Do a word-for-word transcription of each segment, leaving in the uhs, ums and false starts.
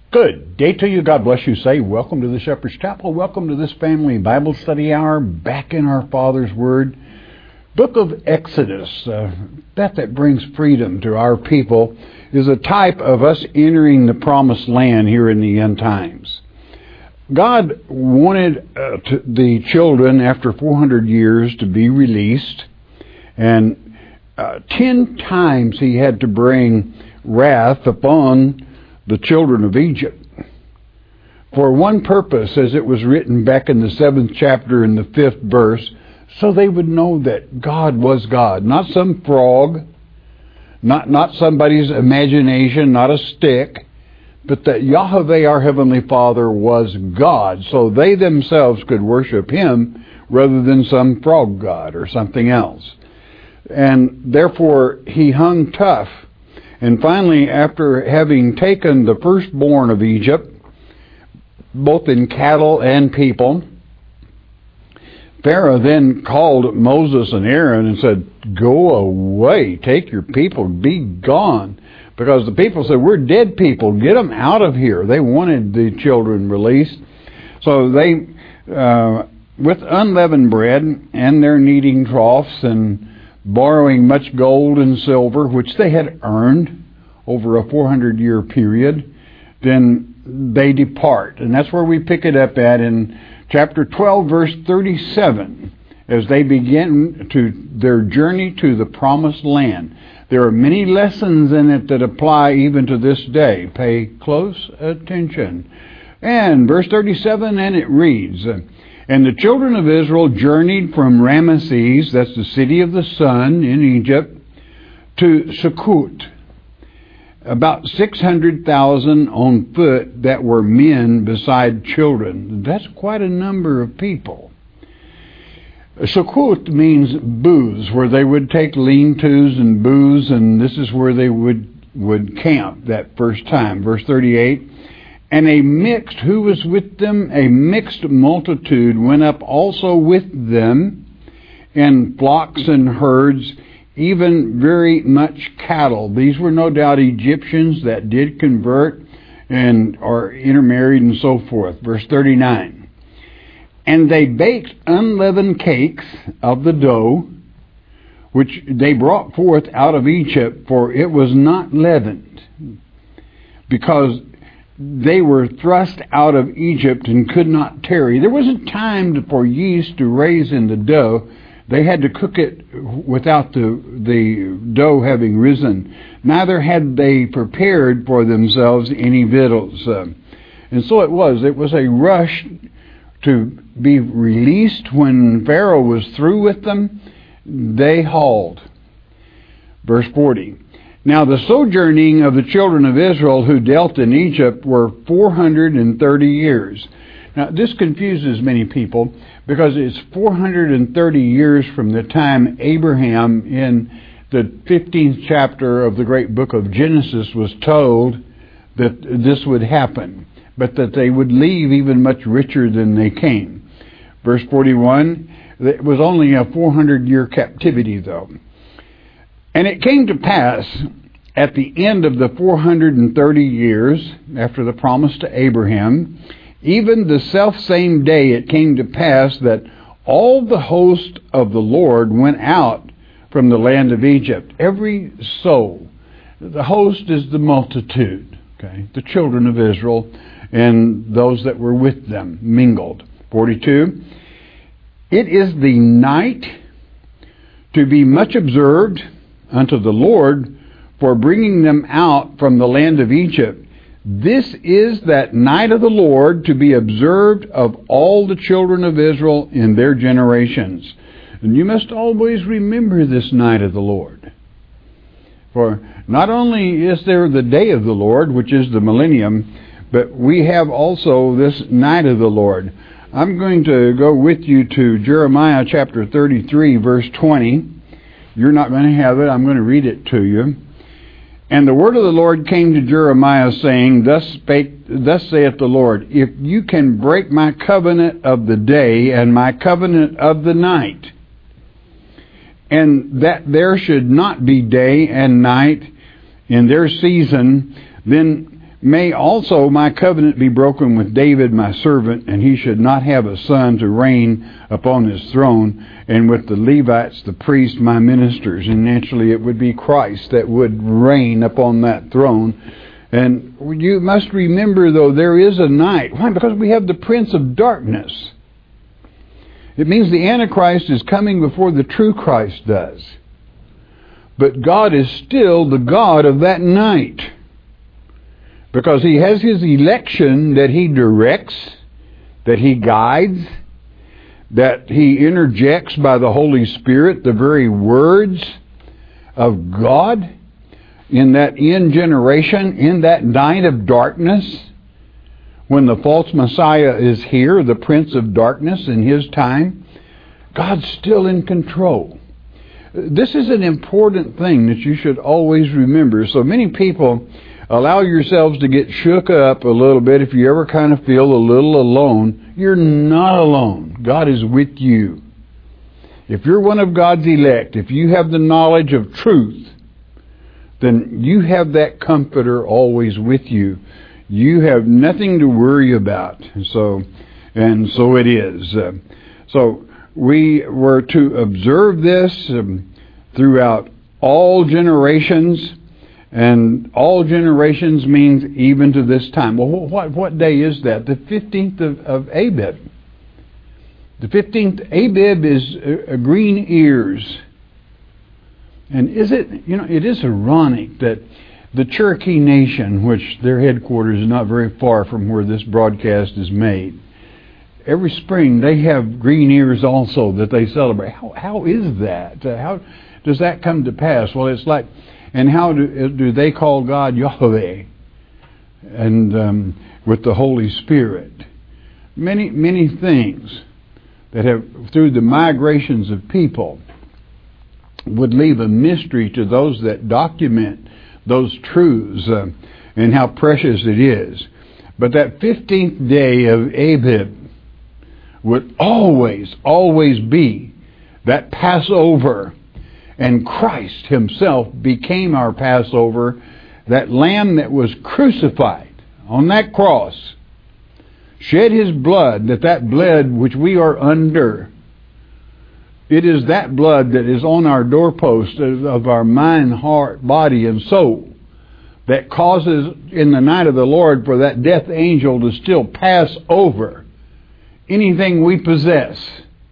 Good day to you. God bless you. Say, welcome to the Shepherd's Chapel. Welcome to this family Bible study hour, back in our Father's Word. Book of Exodus, uh, that that brings freedom to our people, is a type of us entering the promised land here in the end times. God wanted uh, to, the children, after four hundred years, to be released, and uh, ten times He had to bring wrath upon the children of Egypt, for one purpose, as it was written back in the seventh chapter in the fifth verse, so they would know that God was God, not some frog, not not somebody's imagination, not a stick, but that Yahweh, our Heavenly Father, was God, so they themselves could worship Him rather than some frog god or something else. And therefore, He hung tough. And finally, after having taken the firstborn of Egypt, both in cattle and people, Pharaoh then called Moses and Aaron and said, "Go away, take your people, be gone." Because the people said, "We're dead people, get them out of here." They wanted the children released. So they, uh, with unleavened bread and their kneading troughs and borrowing much gold and silver, which they had earned over a four hundred year period, then they depart. And that's where we pick it up at in chapter twelve, verse thirty-seven, as they begin to their journey to the promised land. There are many lessons in it that apply even to this day. Pay close attention. And verse thirty-seven, and it reads, "And the children of Israel journeyed from Ramesses," that's the city of the sun in Egypt, "to Sukkot, about six hundred thousand on foot that were men beside children." That's quite a number of people. Sukkot means booths, where they would take lean-tos and booths, and this is where they would, would camp that first time. Verse thirty-eight, "And a mixed," who was with them? A mixed multitude went up also with them, and flocks and herds, even very much cattle. These were no doubt Egyptians that did convert and are intermarried and so forth. Verse thirty-nine, "And they baked unleavened cakes of the dough, which they brought forth out of Egypt, for it was not leavened, because they were thrust out of Egypt and could not tarry." There wasn't time for yeast to raise in the dough. They had to cook it without the, the dough having risen. Neither had they prepared for themselves any victuals. Uh, and so it was. It was a rush to be released. When Pharaoh was through with them, they hauled. Verse forty, "Now the sojourning of the children of Israel who dealt in Egypt were four hundred thirty years." Now this confuses many people, because it's four hundred thirty years from the time Abraham, in the fifteenth chapter of the great book of Genesis, was told that this would happen, but that they would leave even much richer than they came. Verse forty-one, it was only a four hundred year captivity though. "And it came to pass at the end of the four hundred thirty years, after the promise to Abraham, even the selfsame day it came to pass that all the host of the Lord went out from the land of Egypt." Every soul. The host is the multitude, okay? The children of Israel and those that were with them mingled. forty-two, "It is the night to be much observed unto the Lord for bringing them out from the land of Egypt. This is that night of the Lord to be observed of all the children of Israel in their generations." And you must always remember this night of the Lord. For not only is there the day of the Lord, which is the millennium, but we have also this night of the Lord. I'm going to go with you to Jeremiah chapter thirty-three, verse twenty. You're not going to have it. I'm going to read it to you. "And the word of the Lord came to Jeremiah, saying, Thus spake, thus saith the Lord, if you can break my covenant of the day and my covenant of the night, and that there should not be day and night in their season, then May also my covenant be broken with David my servant, and he should not have a son to reign upon his throne, and with the Levites, the priests, my ministers. And naturally it would be Christ that would reign upon that throne. And you must remember, though, there is a night. Why? Because we have the prince of darkness. It means the Antichrist is coming before the true Christ does. But God is still the God of that night. Because He has His election that He directs, that He guides, that He interjects by the Holy Spirit the very words of God in that end generation, in that night of darkness, when the false Messiah is here, the Prince of Darkness in His time. God's still in control. This is an important thing that you should always remember. So many people allow yourselves to get shook up a little bit if you ever kind of feel a little alone. You're not alone. God is with you. If you're one of God's elect, if you have the knowledge of truth, then you have that Comforter always with you. You have nothing to worry about. So, and so it is. Uh, so we were to observe this um, throughout all generations. And all generations means even to this time. Well, what what day is that? The fifteenth of, of Abib. The fifteenth Abib is uh, green ears. And is it, you know, it is ironic that the Cherokee Nation, which their headquarters is not very far from where this broadcast is made, every spring they have green ears also that they celebrate. How how is that? Uh, how does that come to pass? Well, it's like, and how do, do they call God Yahweh? And um, with the Holy Spirit. Many, many things that have, through the migrations of people, would leave a mystery to those that document those truths uh, and how precious it is. But that fifteenth day of Abib would always, always be that Passover. And Christ Himself became our Passover, that Lamb that was crucified on that cross, shed His blood, that that blood which we are under, it is that blood that is on our doorpost of our mind, heart, body, and soul that causes in the night of the Lord for that death angel to still pass over anything we possess,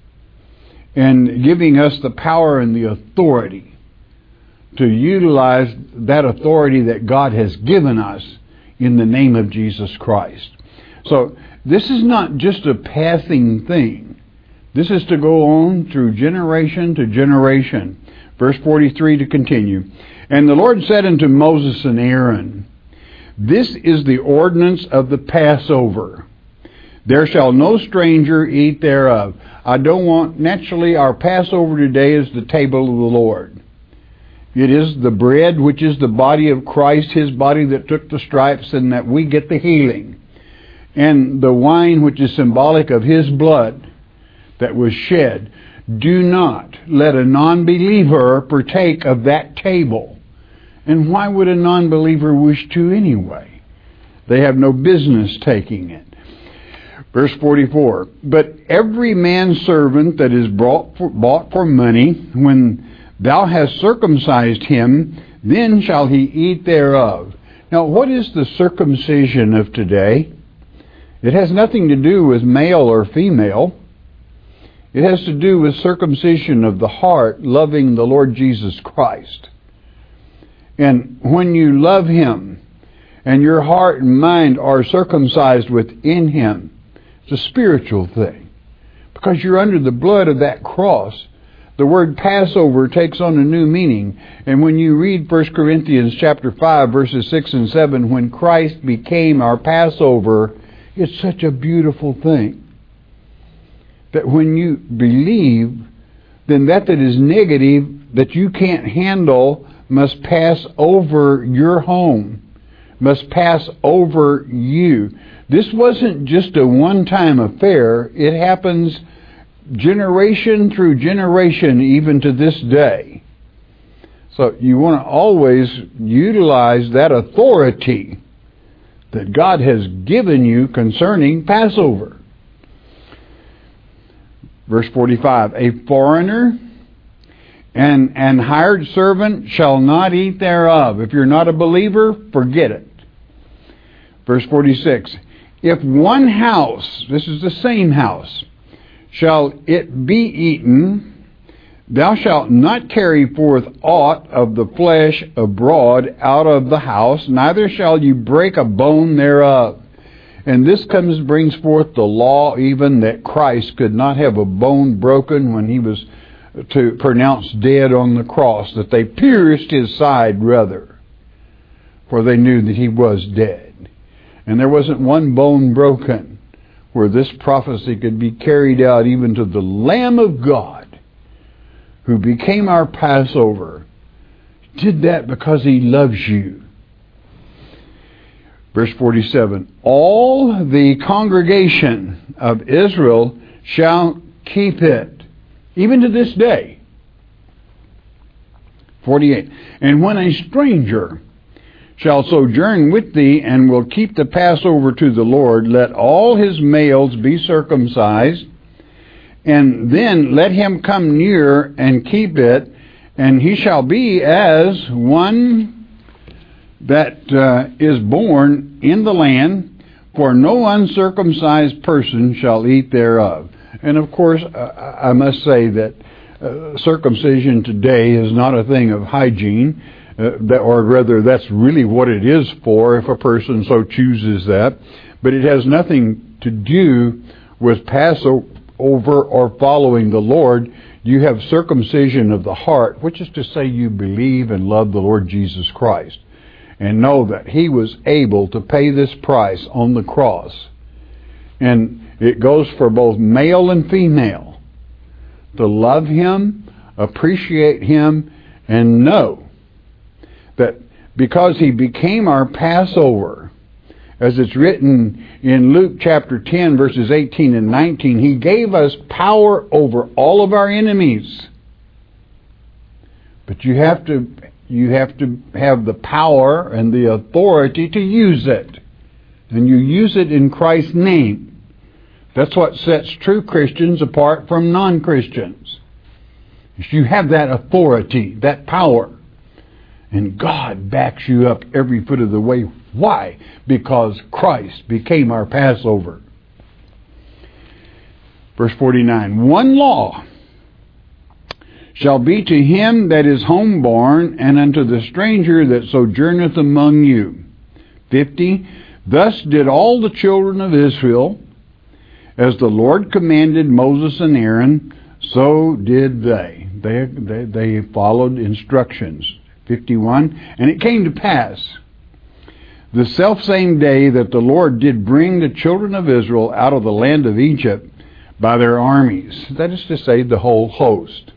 and giving us the power and the authority to utilize that authority that God has given us in the name of Jesus Christ. So this is not just a passing thing. This is to go on through generation to generation. Verse forty-three to continue. And the Lord said unto Moses and Aaron, This is the ordinance of the Passover. There shall no stranger eat thereof. I don't want, naturally our Passover today is the table of the Lord. It is the bread which is the body of Christ, His body that took the stripes and that we get the healing. And the wine which is symbolic of His blood that was shed. Do not let a non-believer partake of that table. And why would a non-believer wish to anyway? They have no business taking it. Verse forty-four, But every man's servant that is brought for, bought for money, when thou hast circumcised him, then shall he eat thereof. Now, what is the circumcision of today? It has nothing to do with male or female. It has to do with circumcision of the heart, loving the Lord Jesus Christ. And when you love Him, and your heart and mind are circumcised within Him, it's a spiritual thing. Because you're under the blood of that cross, the word Passover takes on a new meaning. And when you read First Corinthians chapter five, verses six and seven, when Christ became our Passover, it's such a beautiful thing. That when you believe, then that that is negative, that you can't handle, must pass over your home, must pass over you. This wasn't just a one-time affair. It happens generation through generation, even to this day. So you want to always utilize that authority that God has given you concerning Passover. Verse forty-five, a foreigner and an hired servant shall not eat thereof. If you're not a believer, forget it. Verse forty-six, if one house, this is the same house, shall it be eaten, thou shalt not carry forth aught of the flesh abroad out of the house, neither shall you break a bone thereof. And this comes brings forth the law even that Christ could not have a bone broken when he was to pronounced dead on the cross, that they pierced his side rather, for they knew that he was dead. And there wasn't one bone broken where this prophecy could be carried out even to the Lamb of God, who became our Passover. Did that because he loves you. Verse forty-seven, all the congregation of Israel shall keep it, even to this day. forty-eight, and when a stranger shall sojourn with thee and will keep the Passover to the Lord, let all his males be circumcised, and then let him come near and keep it, and he shall be as one that uh, is born in the land, for no uncircumcised person shall eat thereof. And of course, uh, I must say that uh, circumcision today is not a thing of hygiene, uh, that, or rather that's really what it is for if a person so chooses that. But it has nothing to do with Passover or following the Lord. You have circumcision of the heart, which is to say you believe and love the Lord Jesus Christ, and know that he was able to pay this price on the cross. And it goes for both male and female to love him, appreciate him, and know that because he became our Passover, as it's written in Luke chapter ten, verses eighteen and nineteen, he gave us power over all of our enemies. But you have to you have to have the power and the authority to use it. And you use it in Christ's name. That's what sets true Christians apart from non-Christians. You have that authority, that power. And God backs you up every foot of the way. Why? Because Christ became our Passover. Verse forty-nine, one law shall be to him that is homeborn, and unto the stranger that sojourneth among you. fifty, thus did all the children of Israel, as the Lord commanded Moses and Aaron, so did they. They, they, they followed instructions. fifty-one, and it came to pass, the selfsame day that the Lord did bring the children of Israel out of the land of Egypt by their armies, that is to say, the whole host.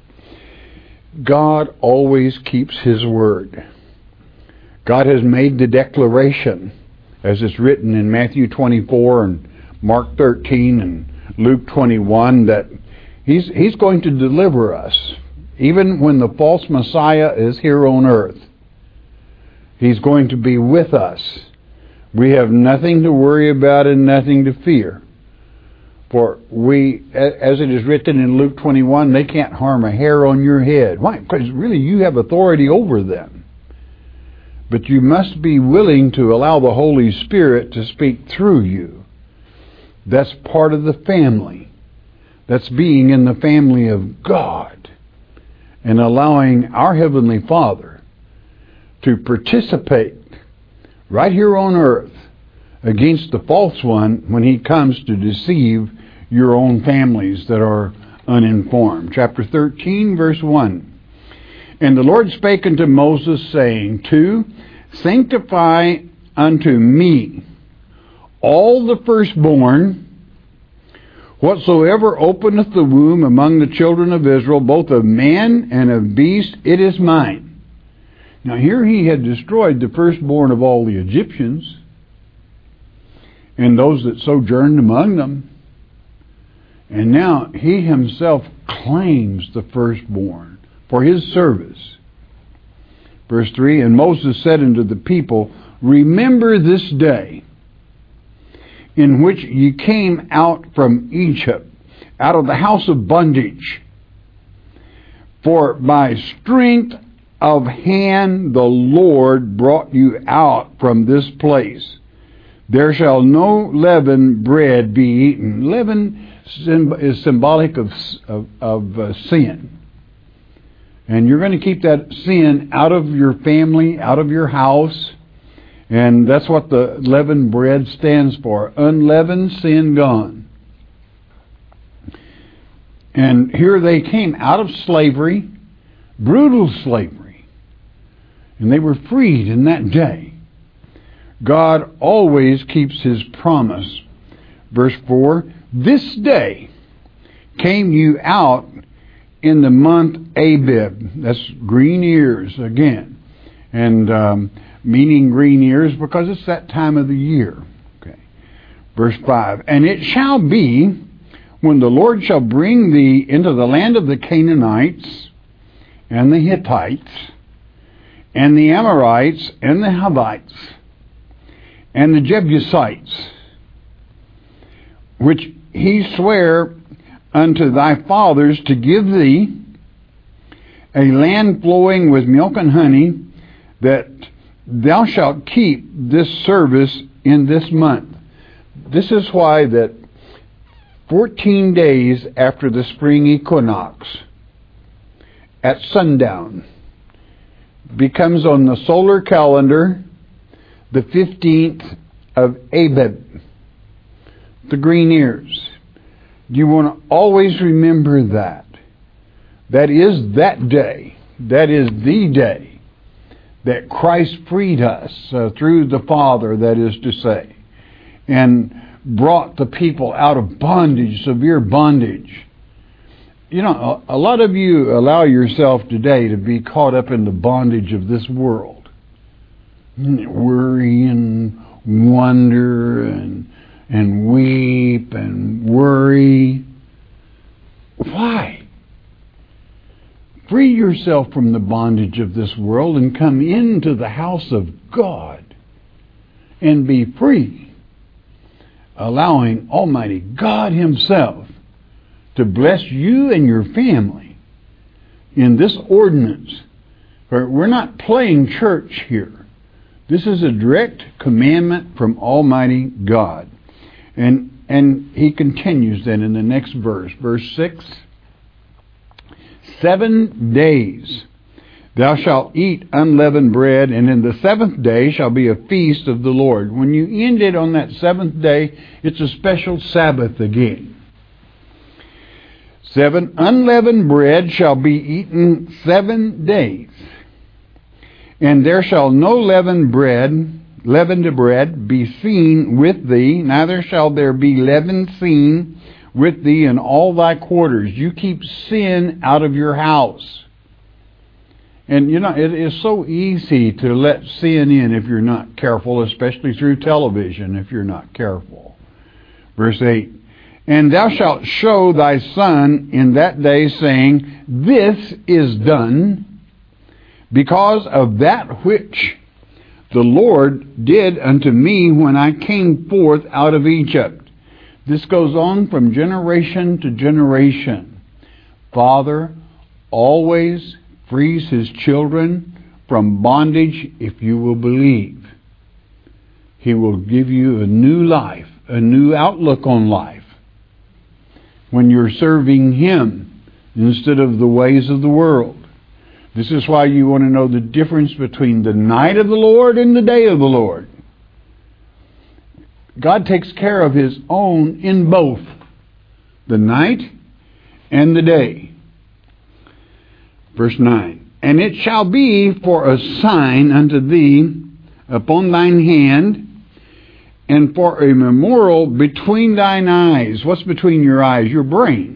God always keeps his word. God has made the declaration, as it's written in Matthew twenty-four and Mark thirteen and Luke twenty-one, that he's, he's going to deliver us. Even when the false Messiah is here on earth, he's going to be with us. We have nothing to worry about and nothing to fear. For we, as it is written in Luke twenty-one, they can't harm a hair on your head. Why? Because really you have authority over them. But you must be willing to allow the Holy Spirit to speak through you. That's part of the family. That's being in the family of God and allowing our Heavenly Father to participate right here on earth against the false one when he comes to deceive your own families that are uninformed. Chapter thirteen, verse one. And the Lord spake unto Moses, saying, two, sanctify unto me all the firstborn, whatsoever openeth the womb among the children of Israel, both of man and of beast, it is mine. Now here he had destroyed the firstborn of all the Egyptians and those that sojourned among them. And now he himself claims the firstborn for his service. Verse three, and Moses said unto the people, remember this day in which ye came out from Egypt, out of the house of bondage. For by strength of hand the Lord brought you out from this place. There shall no leavened bread be eaten. Leaven is symbolic of, of, of uh, sin. And you're going to keep that sin out of your family, out of your house. And that's what the leavened bread stands for. Unleavened, sin gone. And here they came out of slavery, brutal slavery. And they were freed in that day. God always keeps His promise. Verse four, this day came you out in the month Abib. That's green ears again. And um, meaning green ears because it's that time of the year. Okay. Verse five, and it shall be when the Lord shall bring thee into the land of the Canaanites and the Hittites and the Amorites and the Hivites and the Jebusites, which he sware unto thy fathers to give thee, a land flowing with milk and honey, that thou shalt keep this service in this month. This is why that fourteen days after the spring equinox, at sundown, becomes on the solar calendar the fifteenth of Abib, the green ears. You want to always remember that. That is that day. That is the day that Christ freed us uh, through the Father, that is to say, and brought the people out of bondage, severe bondage. You know, a, a lot of you allow yourself today to be caught up in the bondage of this world. Worry and wonder and and weep and worry. Why? Free yourself from the bondage of this world and come into the house of God and be free, allowing Almighty God Himself to bless you and your family in this ordinance. We're not playing church here. This is a direct commandment from Almighty God. And and he continues then in the next verse, verse six. Seven days thou shalt eat unleavened bread, and in the seventh day shall be a feast of the Lord. When you end it on that seventh day, it's a special Sabbath again. Seven, unleavened bread shall be eaten seven days. And there shall no leavened bread, leavened bread be seen with thee, neither shall there be leaven seen with thee in all thy quarters. You keep sin out of your house. And you know, it is so easy to let sin in if you're not careful, especially through television if you're not careful. Verse eight, and thou shalt show thy son in that day, saying, this is done because of that which the Lord did unto me when I came forth out of Egypt. This goes on from generation to generation. Father always frees His children from bondage if you will believe. He will give you a new life, a new outlook on life, when you're serving Him instead of the ways of the world. This is why you want to know the difference between the night of the Lord and the day of the Lord. God takes care of His own in both the night and the day. Verse nine, and it shall be for a sign unto thee upon thine hand, and for a memorial between thine eyes. What's between your eyes? Your brain.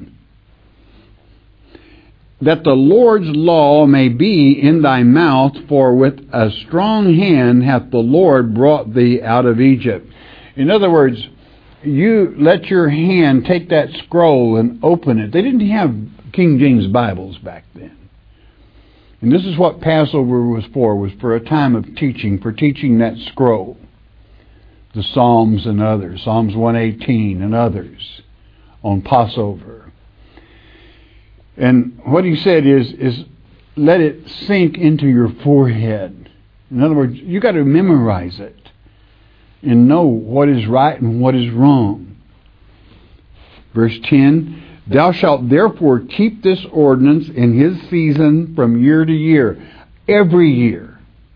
That the Lord's law may be in thy mouth, for with a strong hand hath the Lord brought thee out of Egypt. In other words, you let your hand take that scroll and open it. They didn't have King James Bibles back then. And this is what Passover was for, was for a time of teaching, for teaching that scroll. the Psalms and others, Psalms one eighteen and others on Passover. And what he said is, is let it sink into your forehead. In other words, you got to memorize it and know what is right and what is wrong. Verse ten, thou shalt therefore keep this ordinance in his season from year to year, every year.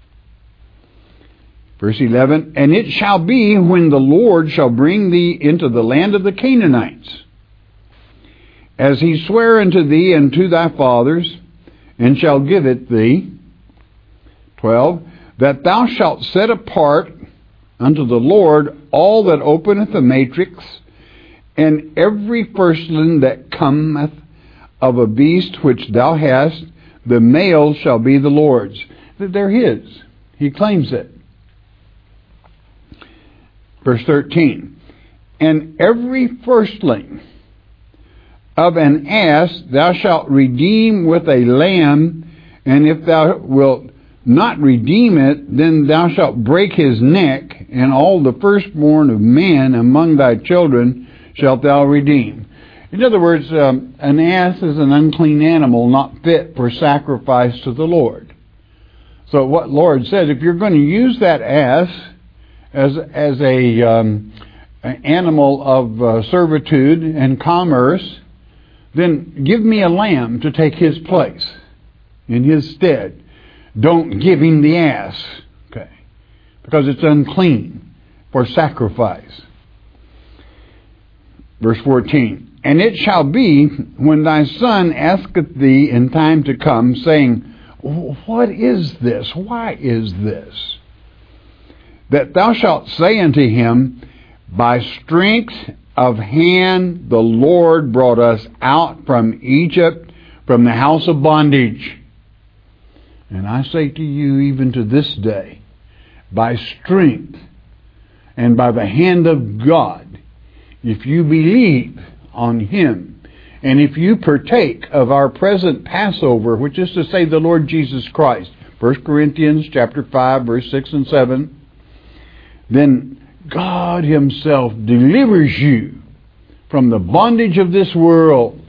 Verse eleven, and it shall be when the Lord shall bring thee into the land of the Canaanites, as he sware unto thee and to thy fathers, and shall give it thee. twelve, that thou shalt set apart unto the Lord all that openeth a matrix, and every firstling that cometh of a beast which thou hast, the male shall be the Lord's. They're his. He claims it. Verse thirteen, and every firstling of an ass thou shalt redeem with a lamb, and if thou wilt not redeem it, then thou shalt break his neck, and all the firstborn of men among thy children shalt thou redeem. In other words, um, an ass is an unclean animal, not fit for sacrifice to the Lord. So what Lord said, if you're going to use that ass as as a um, an animal of uh, servitude and commerce, then give me a lamb to take his place in his stead. Don't give him the ass, okay, because it's unclean for sacrifice. Verse fourteen, and it shall be when thy son asketh thee in time to come, saying, what is this? Why is this? That thou shalt say unto him, by strength of hand the Lord brought us out from Egypt, from the house of bondage. And I say to you, even to this day, by strength and by the hand of God, if you believe on him, and if you partake of our present Passover, which is to say the Lord Jesus Christ, First Corinthians chapter five, verse six and seven, then God himself delivers you from the bondage of this world.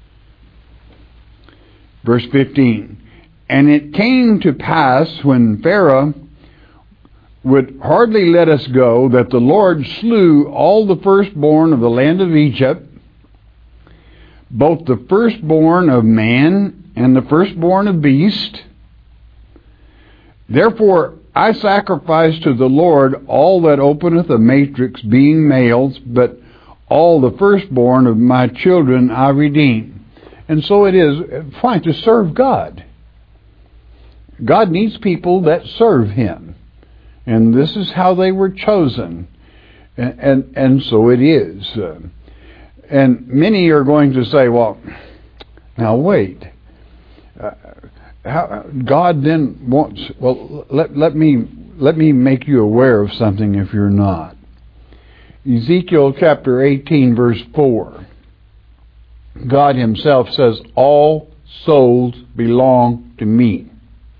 Verse fifteen, and it came to pass when Pharaoh would hardly let us go, that the Lord slew all the firstborn of the land of Egypt, both the firstborn of man and the firstborn of beast. Therefore I sacrifice to the Lord all that openeth a matrix, being males, but all the firstborn of my children I redeem. And so it is fine to serve God. God needs people that serve him. And this is how they were chosen. And, and, and so it is. Uh, and many are going to say, well, now wait. Uh, how, God then wants, well, let, let me let me make you aware of something if you're not. Ezekiel chapter eighteen, verse four. God himself says, all souls belong to me.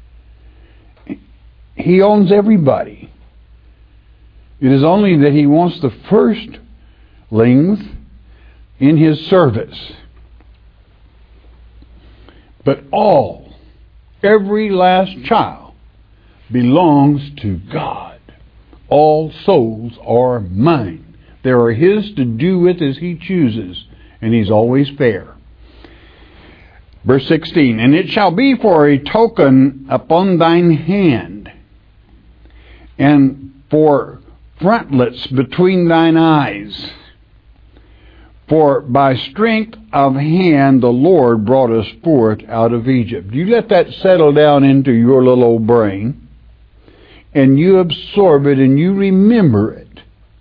He owns everybody. It is only that he wants the firstlings in his service. But all, every last child, belongs to God. All souls are mine. They are his to do with as he chooses, and he's always fair. Verse sixteen, and it shall be for a token upon thine hand, and for frontlets between thine eyes. For by strength of hand the Lord brought us forth out of Egypt. You let that settle down into your little old brain, and you absorb it and you remember it.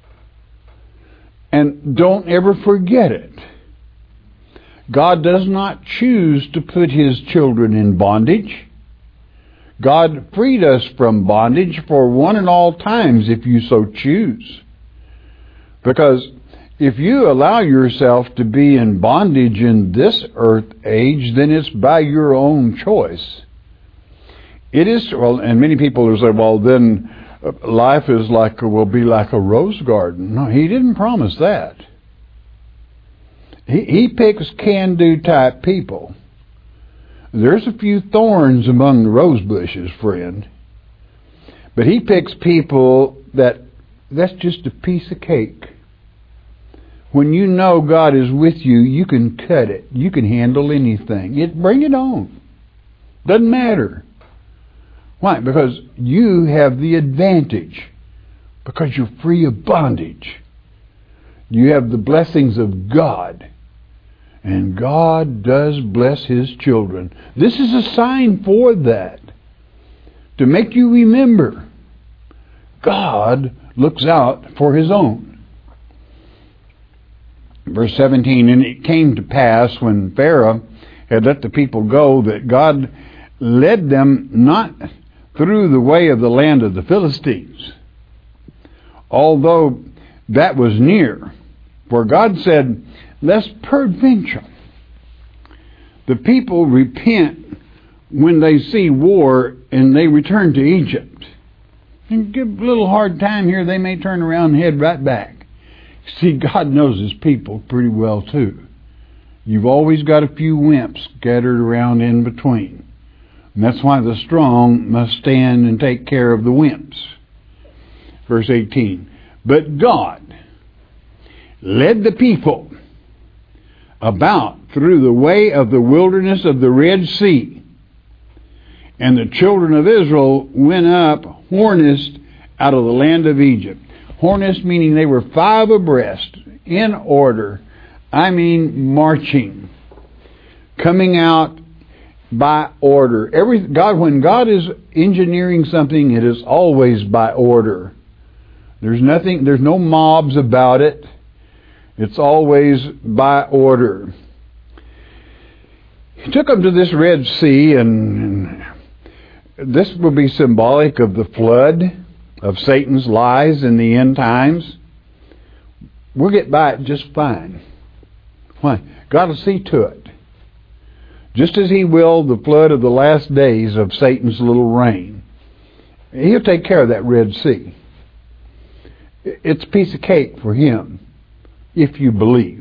And don't ever forget it. God does not choose to put his children in bondage. God freed us from bondage for one and all times if you so choose. Because if you allow yourself to be in bondage in this earth age, then it's by your own choice. It is, well, and many people will say, well, then life is like will be like a rose garden. No, he didn't promise that. He he picks can-do type people. There's a few thorns among the rose bushes, friend. But he picks people that that's just a piece of cake. When you know God is with you, you can cut it. You can handle anything. It bring it on. Doesn't matter. Why? Because you have the advantage. Because you're free of bondage. You have the blessings of God. And God does bless His children. This is a sign for that. To make you remember, God looks out for His own. Verse seventeen, and it came to pass when Pharaoh had let the people go that God led them not through the way of the land of the Philistines, although that was near. For God said, lest peradventure the people repent when they see war and they return to Egypt. And give a little hard time here, they may turn around and head right back. See, God knows His people pretty well too. You've always got a few wimps scattered around in between. And that's why the strong must stand and take care of the wimps. Verse eighteen. But God led the people about through the way of the wilderness of the Red Sea. And the children of Israel went up hornest out of the land of Egypt. Hornest meaning they were five abreast, in order. I mean marching. Coming out by order. Every God, when God is engineering something, it is always by order. There's nothing, there's no mobs about it. It's always by order. He took them to this Red Sea, and, and this will be symbolic of the flood, of Satan's lies in the end times. We'll get by it just fine. Why? God will see to it. Just as He will the flood of the last days of Satan's little reign. He'll take care of that Red Sea. It's a piece of cake for Him, if you believe.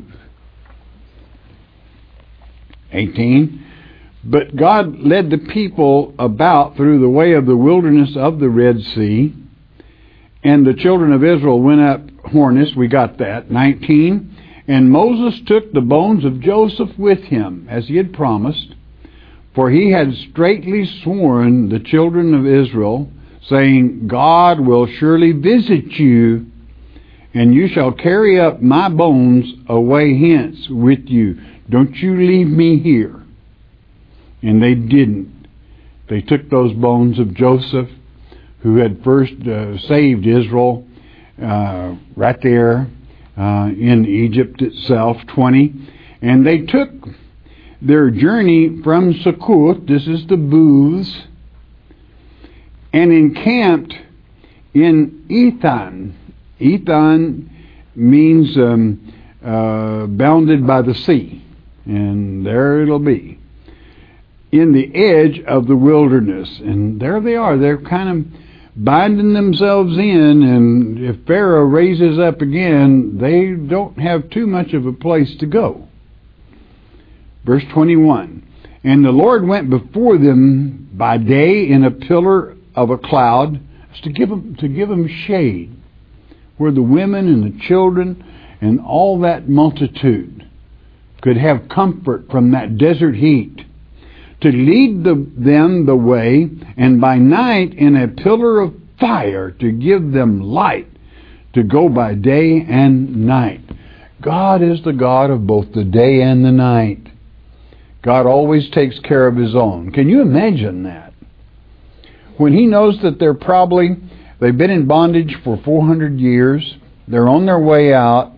eighteen. But God led the people about through the way of the wilderness of the Red Sea, and the children of Israel went up hornest. We got that. nineteen. And Moses took the bones of Joseph with him, as he had promised, for he had straitly sworn the children of Israel, saying, God will surely visit you, and you shall carry up my bones away hence with you. Don't you leave me here. And they didn't. They took those bones of Joseph, who had first uh, saved Israel, uh, right there uh, in Egypt itself, twenty. And they took their journey from Succoth, this is the booths, and encamped in Ethan. Ethan means um, uh, bounded by the sea. And there it'll be. In the edge of the wilderness. And there they are. They're kind of binding themselves in. And if Pharaoh raises up again, they don't have too much of a place to go. Verse twenty-one. And the Lord went before them by day in a pillar of a cloud to give them, to give them shade, where the women and the children and all that multitude could have comfort from that desert heat, to lead the, them the way, and by night in a pillar of fire to give them light, to go by day and night. God is the God of both the day and the night. God always takes care of His own. Can you imagine that? When He knows that they're probably, they've been in bondage for four hundred years, they're on their way out,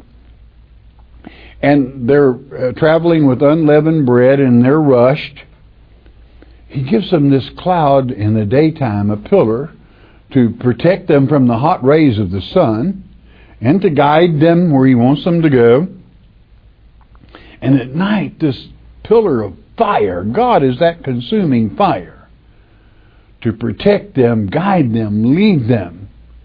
and they're uh, traveling with unleavened bread and they're rushed, He gives them this cloud in the daytime, a pillar, to protect them from the hot rays of the sun and to guide them where He wants them to go. And at night, this pillar of fire, God is that consuming fire, to protect them, guide them, lead them.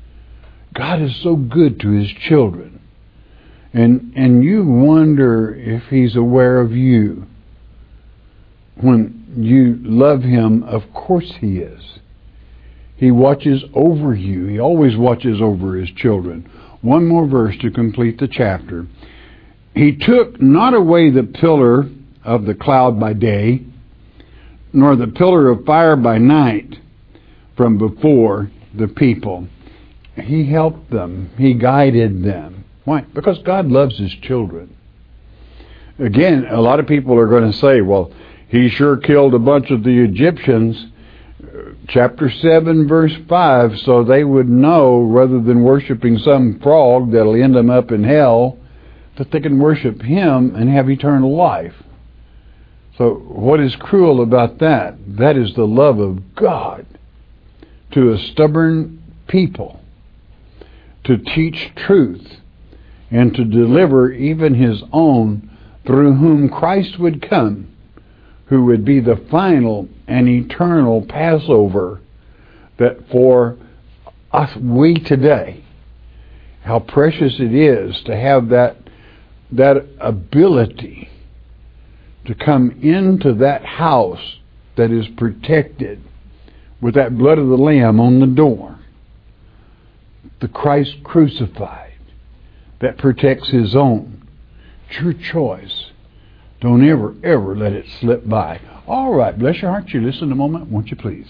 God is so good to His children. And and you wonder if He's aware of you. When you love Him, of course He is. He watches over you. He always watches over His children. One more verse to complete the chapter. He took not away the pillar of the cloud by day, nor the pillar of fire by night from before the people. He helped them. He guided them. Why? Because God loves His children. Again, a lot of people are going to say, well, He sure killed a bunch of the Egyptians. Chapter seven, verse five, so they would know, rather than worshiping some frog that'll end them up in hell, that they can worship Him and have eternal life. So what is cruel about that? That is the love of God to a stubborn people, to teach truth and to deliver even His own, through whom Christ would come, who would be the final and eternal Passover, that for us, we today, how precious it is to have that that ability to come into that house that is protected with that blood of the Lamb on the door. The Christ crucified that protects His own. It's your choice. Don't ever, ever let it slip by. All right, bless your heart. You listen a moment, won't you please?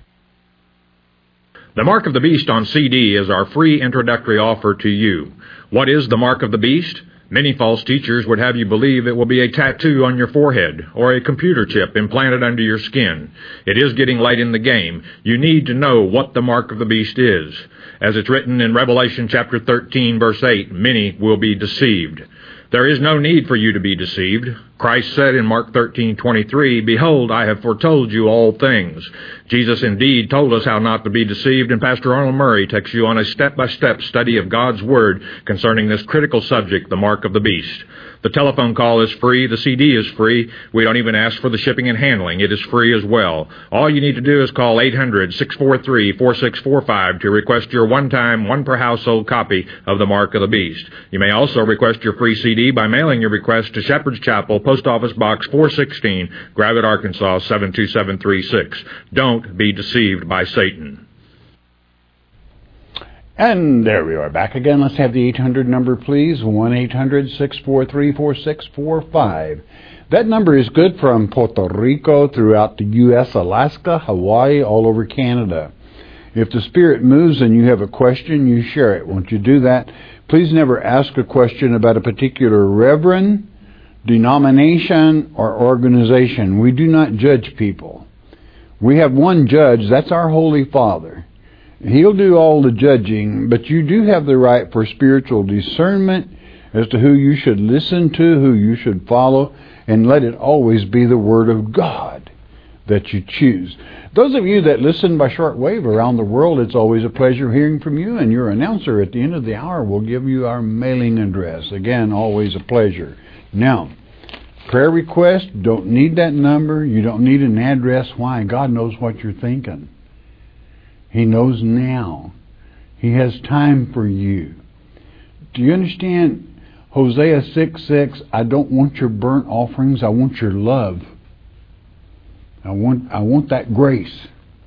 The Mark of the Beast on C D is our free introductory offer to you. What is the Mark of the Beast? Many false teachers would have you believe it will be a tattoo on your forehead or a computer chip implanted under your skin. It is getting late in the game. You need to know what the Mark of the Beast is. As it's written in Revelation chapter thirteen, verse eight, many will be deceived. There is no need for you to be deceived. Christ said in Mark thirteen twenty-three, "Behold, I have foretold you all things." Jesus indeed told us how not to be deceived, and Pastor Arnold Murray takes you on a step-by-step study of God's Word concerning this critical subject, the Mark of the Beast. The telephone call is free. The C D is free. We don't even ask for the shipping and handling. It is free as well. All you need to do is call eight hundred, six four three, four six four five to request your one-time, one-per-household copy of the Mark of the Beast. You may also request your free C D by mailing your request to Shepherd's Chapel, Post Office Box four sixteen, Gravette, Arkansas, seven two seven three six. Don't be deceived by Satan. And there we are back again. Let's have the eight hundred number, please. one eight hundred, six four three, four six four five. That number is good from Puerto Rico, throughout the U S, Alaska, Hawaii, all over Canada. If the Spirit moves and you have a question, you share it. Won't you do that? Please never ask a question about a particular reverend, denomination, or organization. We do not judge people. We have one judge. That's our Holy Father. He'll do all the judging, but you do have the right for spiritual discernment as to who you should listen to, who you should follow, and let it always be the Word of God that you choose. Those of you that listen by shortwave around the world, it's always a pleasure hearing from you, and your announcer at the end of the hour will give you our mailing address. Again, always a pleasure. Now, prayer request, don't need that number. You don't need an address. Why? God knows what you're thinking. He knows now. He has time for you. Do you understand Hosea six six? I don't want your burnt offerings. I want your love. I want I want that grace.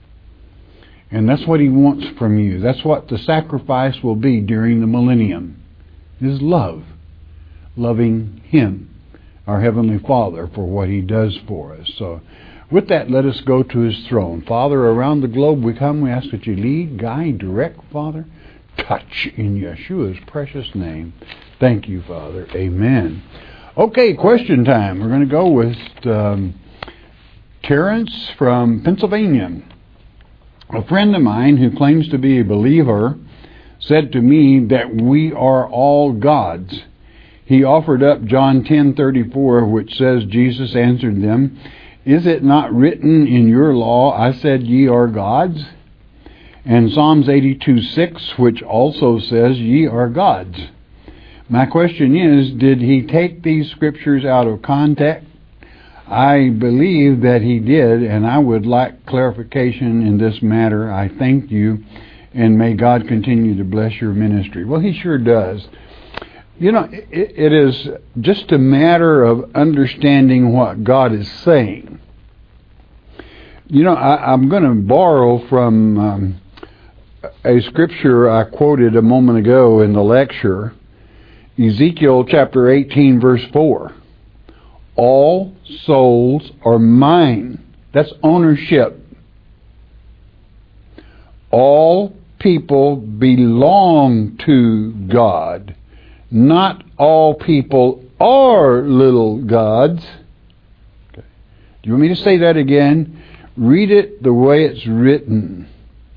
And that's what He wants from you. That's what the sacrifice will be during the millennium, is love. Loving Him, our Heavenly Father, for what He does for us. So with that, let us go to His throne. Father, around the globe we come. We ask that you lead, guide, direct, Father. Touch in Yeshua's precious name. Thank you, Father. Amen. Okay, question time. We're going to go with um, Terrence from Pennsylvania. A friend of mine who claims to be a believer said to me that we are all gods. He offered up John ten thirty-four, which says, Jesus answered them, "Is it not written in your law, I said ye are gods?" And Psalms eighty-two six, which also says ye are gods. My question is, did he take these scriptures out of context? I believe that he did, and I would like clarification in this matter. I thank you, and may God continue to bless your ministry. Well, He sure does. You know, it, it is just a matter of understanding what God is saying. You know, I, I'm going to borrow from um, a scripture I quoted a moment ago in the lecture, Ezekiel chapter eighteen, verse four. All souls are mine. That's ownership. All people belong to God. Not all people are little gods. Okay. Do you want me to say that again? Read it the way it's written.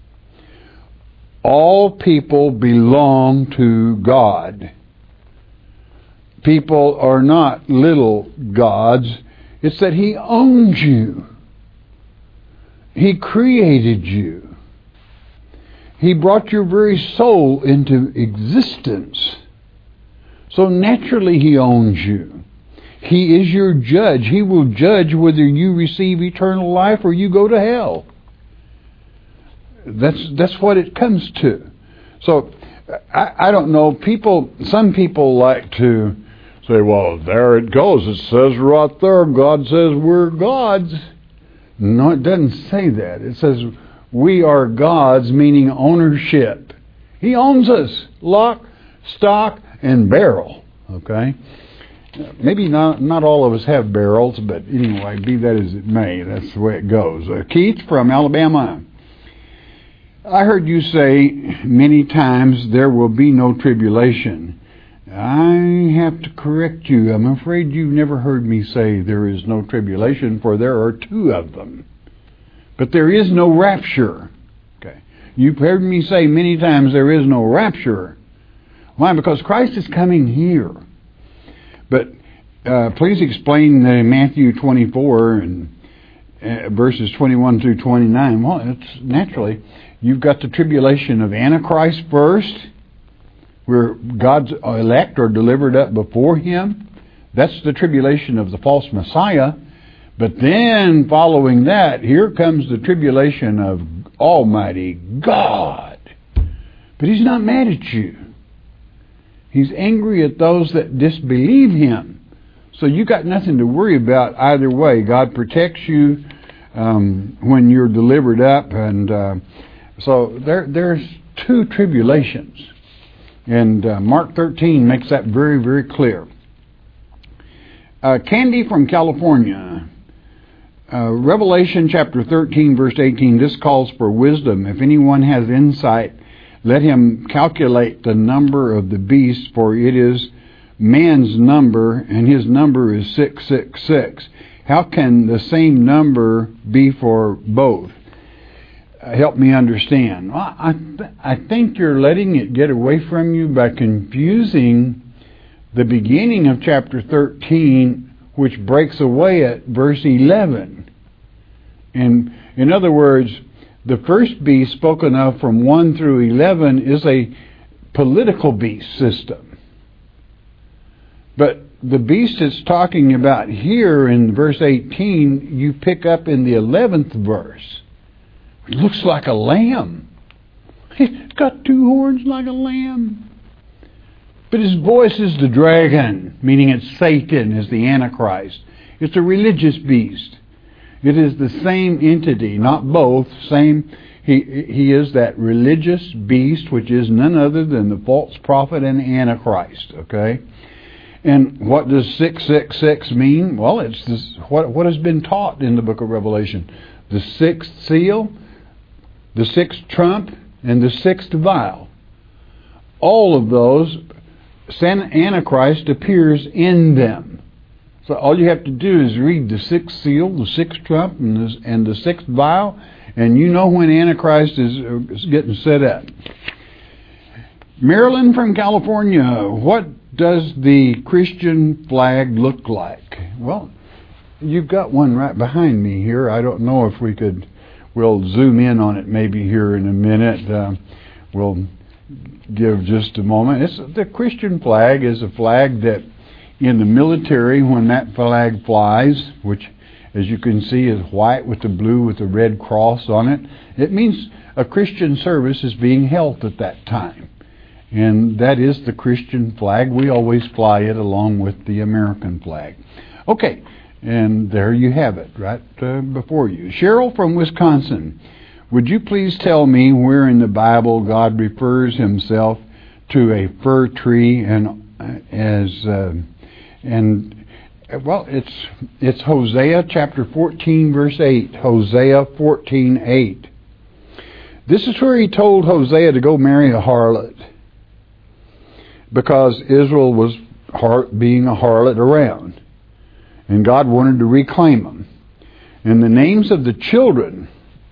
All people belong to God. People are not little gods. It's that He owns you. He created you. He brought your very soul into existence. So naturally He owns you. He is your judge. He will judge whether you receive eternal life or you go to hell. That's that's what it comes to. So I, I don't know. People, some people like to say, "Well, there it goes. It says right there. God says we're gods." No, it doesn't say that. It says we are gods, meaning ownership. He owns us, lock, stock, and barrel. Okay. Maybe not not all of us have barrels, but anyway, be that as it may, that's the way it goes. Uh, Keith from Alabama. I heard you say many times there will be no tribulation. I have to correct you. I'm afraid you've never heard me say there is no tribulation, for there are two of them. But there is no rapture. Okay. You've heard me say many times there is no rapture. Why? Because Christ is coming here. But uh, please explain uh, Matthew twenty-four and uh, verses twenty-one through twenty-nine. Well, it's naturally, you've got the tribulation of Antichrist first, where God's elect are delivered up before Him. That's the tribulation of the false Messiah. But then, following that, here comes the tribulation of Almighty God. But He's not mad at you. He's angry at those that disbelieve Him. So you got nothing to worry about either way. God protects you um, when you're delivered up. And uh, so there, there's two tribulations. And uh, Mark thirteen makes that very, very clear. Uh, Candy from California. Uh, Revelation chapter thirteen, verse eighteen. This calls for wisdom. If anyone has insight, let him calculate the number of the beast, for it is man's number, and his number is six six six. How can the same number be for both? Uh, help me understand. Well, I, th- I think you're letting it get away from you by confusing the beginning of chapter thirteen, which breaks away at verse eleven. And in other words, the first beast spoken of from one through eleven is a political beast system. But the beast it's talking about here in verse eighteen, you pick up in the eleventh verse. It looks like a lamb. It's got two horns like a lamb. But his voice is the dragon, meaning it's Satan, is the Antichrist. It's a religious beast. It is the same entity, not both, same. He, he is that religious beast, which is none other than the false prophet and Antichrist, okay? And what does six six six mean? Well, it's this, what, what has been taught in the book of Revelation. The sixth seal, the sixth trump, and the sixth vial. All of those, Antichrist appears in them. So all you have to do is read the sixth seal, the sixth trump, and the, and the sixth vial, and you know when Antichrist is, is getting set up. Marilyn from California, what does the Christian flag look like? Well, you've got one right behind me here. I don't know if we could, we'll zoom in on it maybe here in a minute. Uh, we'll give just a moment. It's, the Christian flag is a flag that in the military, when that flag flies, which as you can see is white with the blue with the red cross on it, it means a Christian service is being held at that time. And that is the Christian flag. We always fly it along with the American flag. Okay, and there you have it, right uh, before you. Cheryl from Wisconsin, would you please tell me where in the Bible God refers himself to a fir tree and as uh, and well, it's it's Hosea chapter fourteen, verse eight. Hosea fourteen eight. This is where he told Hosea to go marry a harlot, because Israel was har- being a harlot around, and God wanted to reclaim them. And the names of the children,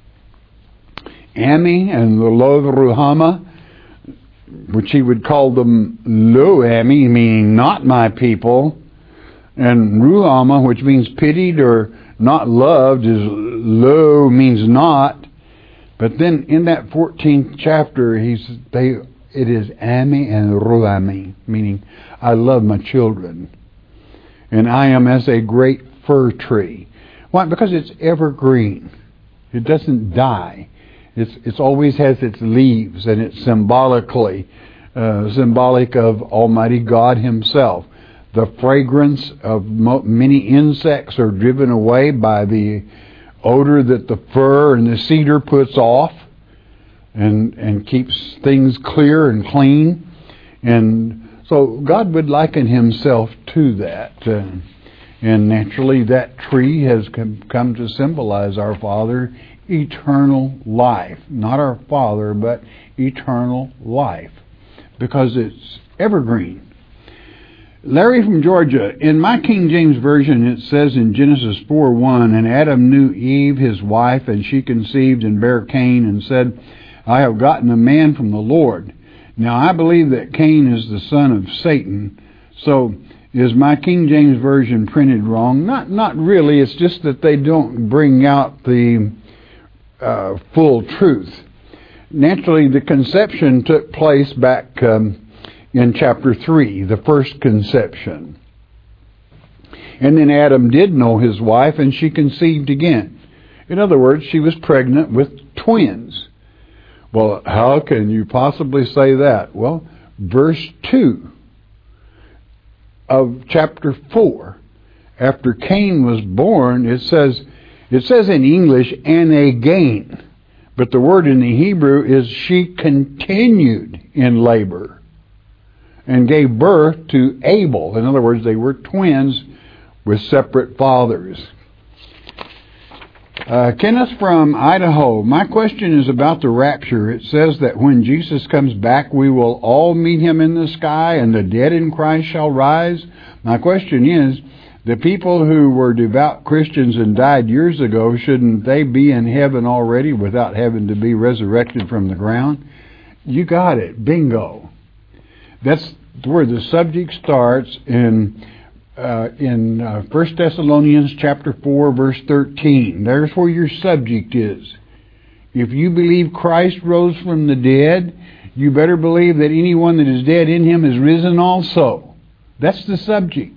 Ami and Lo Ruhamah, which he would call them Lo Ami, meaning not my people, and Ruhamah, which means pitied or not loved, is Lo means not. But then in that fourteenth chapter, he's they it is Ami and Ruhamah, meaning I love my children, and I am as a great fir tree. Why? Because it's evergreen. It doesn't die. It's it's always has its leaves, and it's symbolically uh, symbolic of Almighty God Himself. The fragrance of mo- many insects are driven away by the odor that the fir and the cedar puts off, and and keeps things clear and clean. And so God would liken Himself to that. Uh, and naturally that tree has come, come to symbolize our Father, eternal life. Not our Father, but eternal life, because it's evergreen. Larry from Georgia, in my King James Version it says in Genesis four one, and Adam knew Eve his wife, and she conceived and bare Cain, and said, I have gotten a man from the Lord. Now I believe that Cain is the son of Satan. So is my King James Version printed wrong? Not not really. It's just that they don't bring out the uh, full truth. Naturally, the conception took place back um, in chapter three, the first conception. And then Adam did know his wife, and she conceived again. In other words, she was pregnant with twins. Well, how can you possibly say that? Well, verse two of chapter four, after Cain was born, it says, it says in English, and again, but the word in the Hebrew is she continued in labor and gave birth to Abel. In other words, they were twins with separate fathers. Uh, Kenneth from Idaho, my question is about the rapture. It says that when Jesus comes back, we will all meet Him in the sky, and the dead in Christ shall rise. My question is, the people who were devout Christians and died years ago, shouldn't they be in heaven already without having to be resurrected from the ground? You got it. Bingo. That's where the subject starts in uh, in uh, First Thessalonians chapter four, verse thirteen. There's where your subject is. If you believe Christ rose from the dead, you better believe that anyone that is dead in Him is risen also. That's the subject.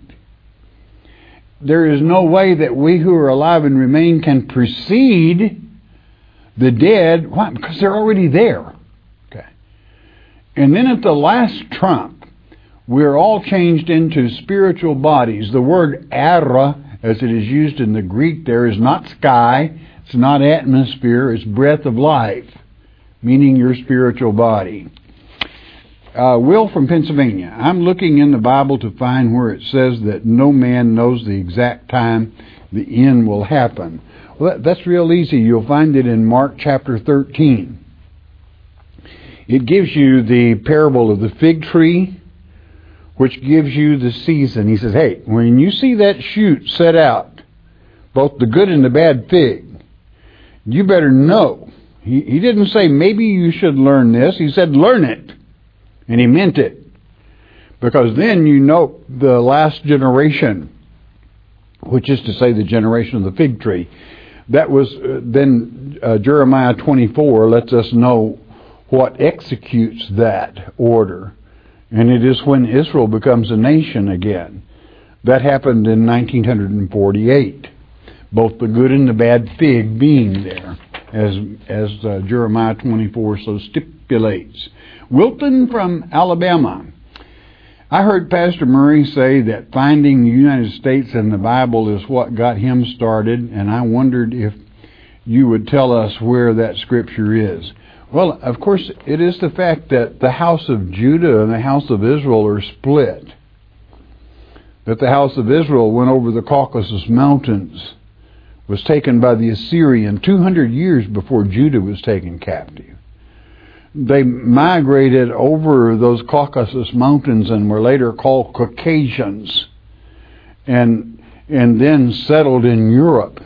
There is no way that we who are alive and remain can precede the dead. Why? Because they're already there. Okay. And then at the last trump, we're all changed into spiritual bodies. The word ara, as it is used in the Greek there, is not sky, it's not atmosphere, it's breath of life, meaning your spiritual body. Uh, Will from Pennsylvania, I'm looking in the Bible to find where it says that no man knows the exact time the end will happen. Well, that, that's real easy. You'll find it in Mark chapter thirteen. It gives you the parable of the fig tree, which gives you the season. He says, hey, when you see that shoot set out, both the good and the bad fig, you better know. He, he didn't say, maybe you should learn this. He said, learn it. And he meant it. Because then you know the last generation, which is to say the generation of the fig tree. That was, uh, then uh, Jeremiah twenty-four lets us know what executes that order. And it is when Israel becomes a nation again. That happened in nineteen forty-eight. Both the good and the bad fig being there. as as uh, Jeremiah twenty-four so stipulates. Wilton from Alabama. I heard Pastor Murray say that finding the United States in the Bible is what got him started, and I wondered if you would tell us where that scripture is. Well, of course, it is the fact that the house of Judah and the house of Israel are split. That the house of Israel went over the Caucasus Mountains, was taken by the Assyrian two hundred years before Judah was taken captive. They migrated over those Caucasus Mountains and were later called Caucasians, and and then settled in Europe,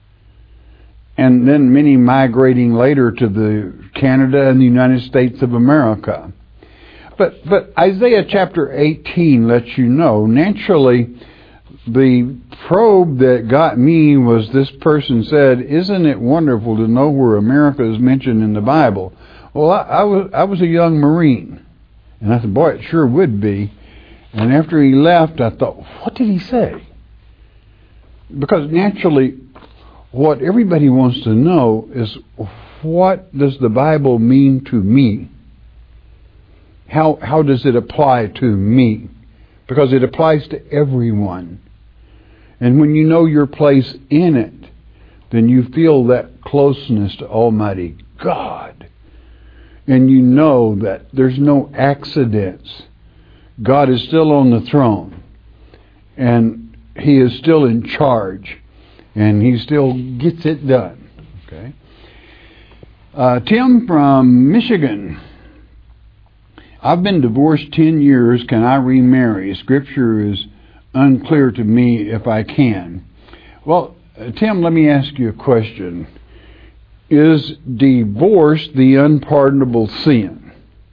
and then many migrating later to the Canada and the United States of America. But but Isaiah chapter eighteen lets you know, naturally, the probe that got me was this person said, "Isn't it wonderful to know where America is mentioned in the Bible?" Well, I, I was I was a young Marine, and I said, "Boy, it sure would be." And after he left, I thought, "What did he say?" Because naturally, what everybody wants to know is, what does the Bible mean to me? How how does it apply to me? Because it applies to everyone. And when you know your place in it, then you feel that closeness to Almighty God. And you know that there's no accidents. God is still on the throne. And He is still in charge. And He still gets it done. Okay. Uh, Tim from Michigan. I've been divorced ten years. Can I remarry? Scripture is unclear to me if I can. Well, uh, Tim, let me ask you a question. Is divorce the unpardonable sin?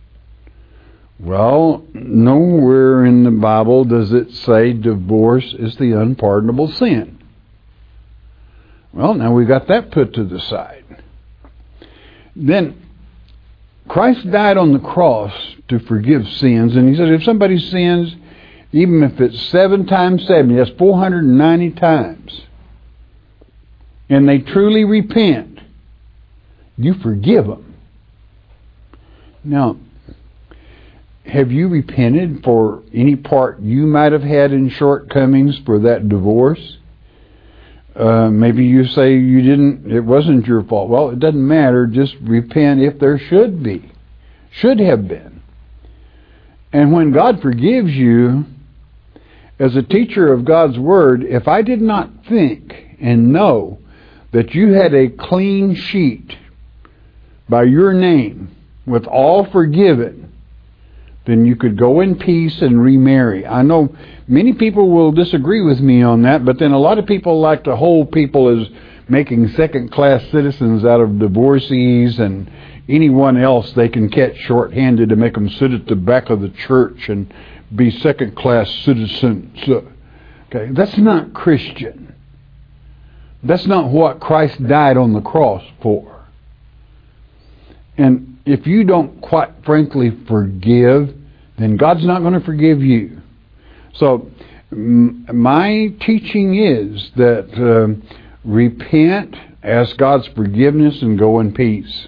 Well, nowhere in the Bible does it say divorce is the unpardonable sin. Well, now we got that put to the side. Then, Christ died on the cross to forgive sins, and He said if somebody sins, even if it's seven times seventy, that's four hundred ninety times, and they truly repent, you forgive them. Now, have you repented for any part you might have had in shortcomings for that divorce? Uh, maybe you say you didn't, it wasn't your fault. Well, it doesn't matter. Just repent if there should be, should have been. And when God forgives you, as a teacher of God's Word, if I did not think and know that you had a clean sheet by your name with all forgiven, then you could go in peace and remarry. I know many people will disagree with me on that, but then a lot of people like to hold people as making second-class citizens out of divorcees and anyone else they can catch short-handed to make them sit at the back of the church and be second-class citizens. Okay, that's not Christian. That's not what Christ died on the cross for. And if you don't quite frankly forgive, then God's not going to forgive you. So m- my teaching is that uh, repent, ask God's forgiveness, and go in peace.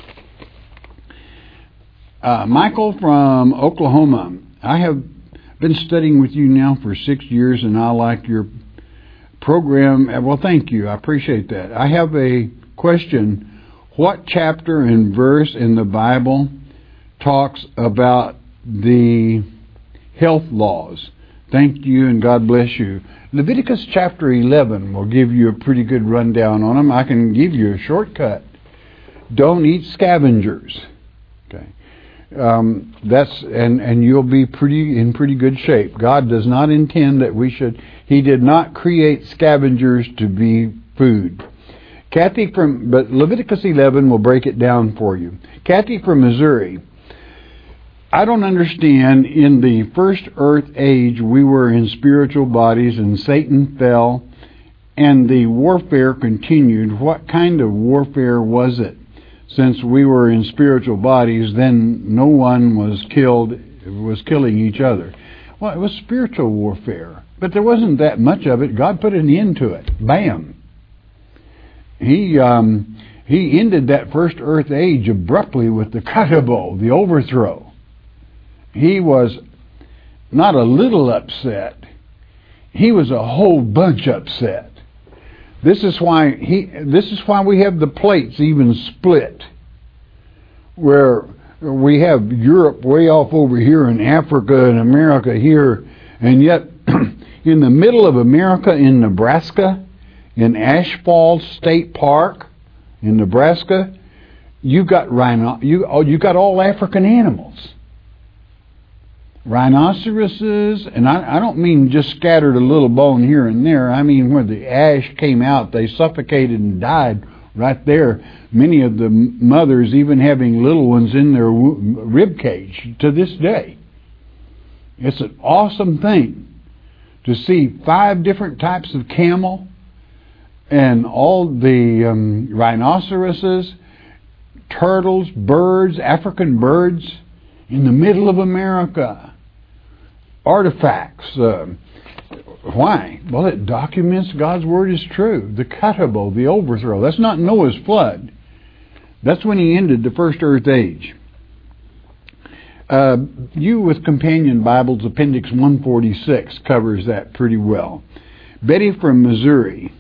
Uh, Michael from Oklahoma. I have been studying with you now for six years, and I like your program. Well, thank you. I appreciate that. I have a question. What chapter and verse in the Bible talks about the health laws? Thank you, and God bless you. Leviticus chapter eleven will give you a pretty good rundown on them. I can give you a shortcut. Don't eat scavengers. Okay, um, that's and and you'll be pretty in pretty good shape. God does not intend that we should. He did not create scavengers to be food. Kathy from, but Leviticus eleven will break it down for you. Kathy from Missouri. I don't understand, in the first earth age we were in spiritual bodies and Satan fell and the warfare continued. What kind of warfare was it? Since we were in spiritual bodies, then no one was killed, was killing each other. Well, it was spiritual warfare, but there wasn't that much of it. God put an end to it. Bam. He um, He ended that first earth age abruptly with the Katabo, the overthrow. He was not a little upset. He was a whole bunch upset. This is why he. This is why we have the plates even split, where we have Europe way off over here and Africa and America here, and yet in the middle of America, in Nebraska, in Ashfall State Park, in Nebraska, you got rhino. You oh, you got all African animals. Rhinoceroses, and I, I don't mean just scattered a little bone here and there. I mean where the ash came out, they suffocated and died right there. Many of the mothers even having little ones in their rib cage to this day. It's an awesome thing to see five different types of camel and all the um, rhinoceroses, turtles, birds, African birds in the middle of America. Artifacts. Uh, why? Well, it documents God's Word is true. The Katabo, the overthrow. That's not Noah's flood. That's when he ended the first earth age. Uh, you with Companion Bibles, Appendix one forty-six covers that pretty well. Betty from Missouri.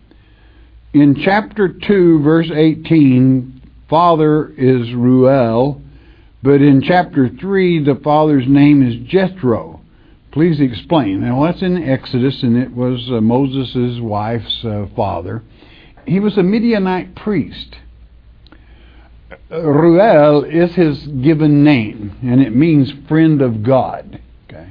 In chapter two, verse eighteen, father is Ruel, but in chapter three, the father's name is Jethro. Please explain. Now, that's in Exodus, and it was uh, Moses' wife's uh, father. He was a Midianite priest. Uh, Ruel is his given name, and it means friend of God. Okay,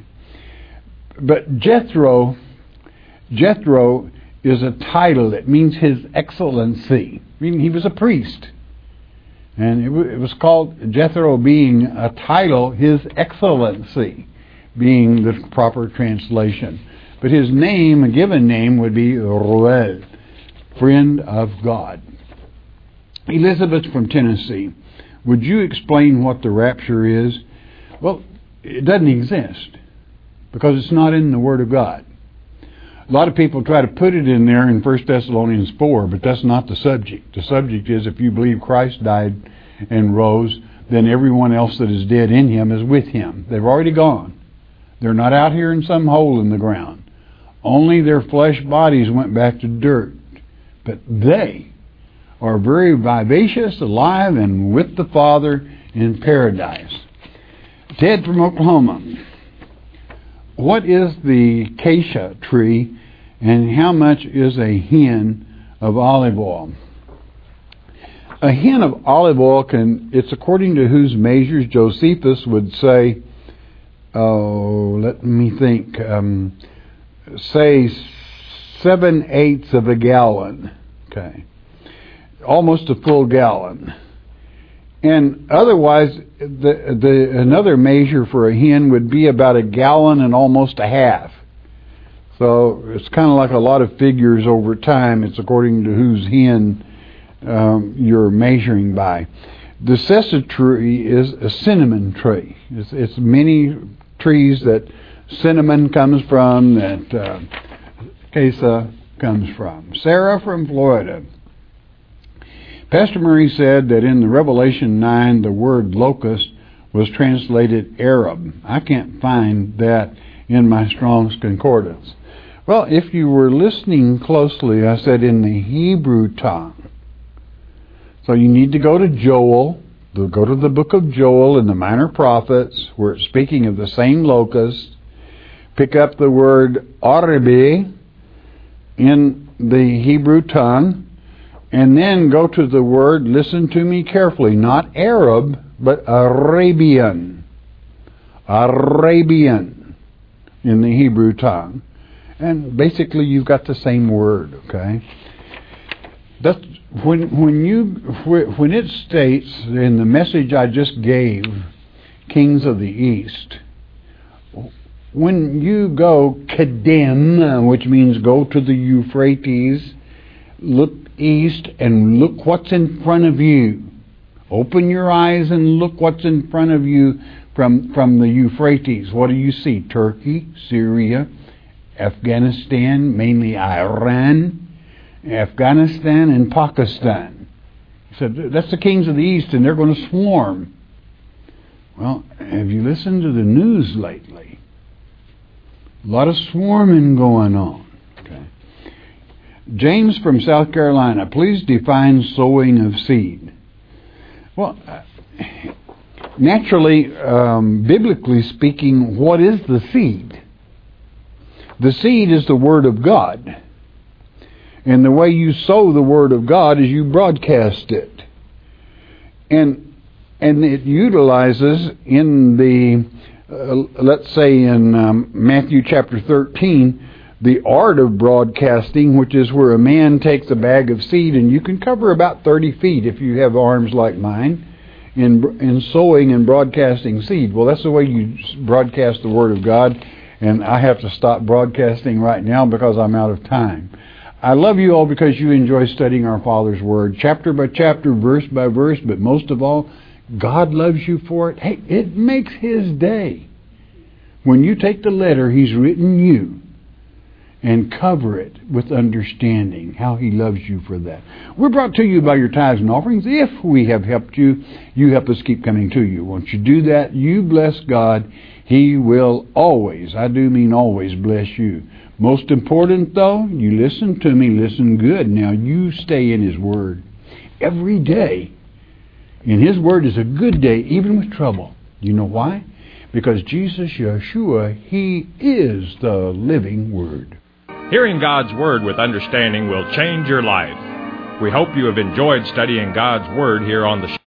but Jethro, Jethro is a title. It means his excellency. I mean, he was a priest. And it, w- it was called, Jethro being a title, his excellency being the proper translation. But his name, a given name, would be Ruel, friend of God. Elizabeth from Tennessee, would you explain what the rapture is? Well, it doesn't exist because it's not in the Word of God. A lot of people try to put it in there in First Thessalonians four, but that's not the subject. The subject is if you believe Christ died and rose, then everyone else that is dead in Him is with Him. They've already gone. They're not out here in some hole in the ground. Only their flesh bodies went back to dirt. But they are very vivacious, alive, and with the Father in paradise. Ted from Oklahoma. What is the acacia tree, and how much is a hin of olive oil? A hin of olive oil can, it's according to whose measures. Josephus would say, oh, let me think, um, say seven eighths of a gallon. Okay. Almost a full gallon. And otherwise, the, the another measure for a hin would be about a gallon and almost a half. So it's kind of like a lot of figures over time. It's according to whose hen um, you're measuring by. The sessa tree is a cinnamon tree. It's, it's many trees that cinnamon comes from, that uh, acacia comes from. Sarah from Florida. Pastor Murray said that in the Revelation nine, the word locust was translated Arab. I can't find that in my Strong's Concordance. Well, if you were listening closely, I said in the Hebrew tongue. So you need to go to Joel, go to the book of Joel in the Minor Prophets, where it's speaking of the same locust. Pick up the word Arabi in the Hebrew tongue, and then go to the word, listen to me carefully, not Arab, but Arabian. Arabian in the Hebrew tongue. And basically you've got the same word, okay? That's when when you when it states in the message I just gave, Kings of the East, when you go Kedem, which means go to the Euphrates, look east and look what's in front of you. Open your eyes and look what's in front of you from from the Euphrates. What do you see? Turkey, Syria, Afghanistan, mainly Iran, Afghanistan and Pakistan. said, that's the kings of the east, and they're going to swarm. Well, have you listened to the news lately? A lot of swarming going on. Okay. James from South Carolina, please define sowing of seed. Well, naturally, um, biblically speaking, what is the seed? The seed is the Word of God. And the way you sow the Word of God is you broadcast it. And and it utilizes in the, uh, let's say in um, Matthew chapter thirteen, the art of broadcasting, which is where a man takes a bag of seed, and you can cover about thirty feet if you have arms like mine, in in sowing and broadcasting seed. Well, that's the way you broadcast the Word of God, and I have to stop broadcasting right now because I'm out of time. I love you all because you enjoy studying our Father's Word, chapter by chapter, verse by verse, but most of all, God loves you for it. Hey, it makes His day when you take the letter He's written you and cover it with understanding how He loves you for that. We're brought to you by your tithes and offerings. If we have helped you, you help us keep coming to you. Once you do that, you bless God. He will always, I do mean always, bless you. Most important, though, you listen to me, listen good. Now, you stay in His Word every day. And His Word is a good day, even with trouble. You know why? Because Jesus, Yeshua, He is the living Word. Hearing God's Word with understanding will change your life. We hope you have enjoyed studying God's Word here on the show.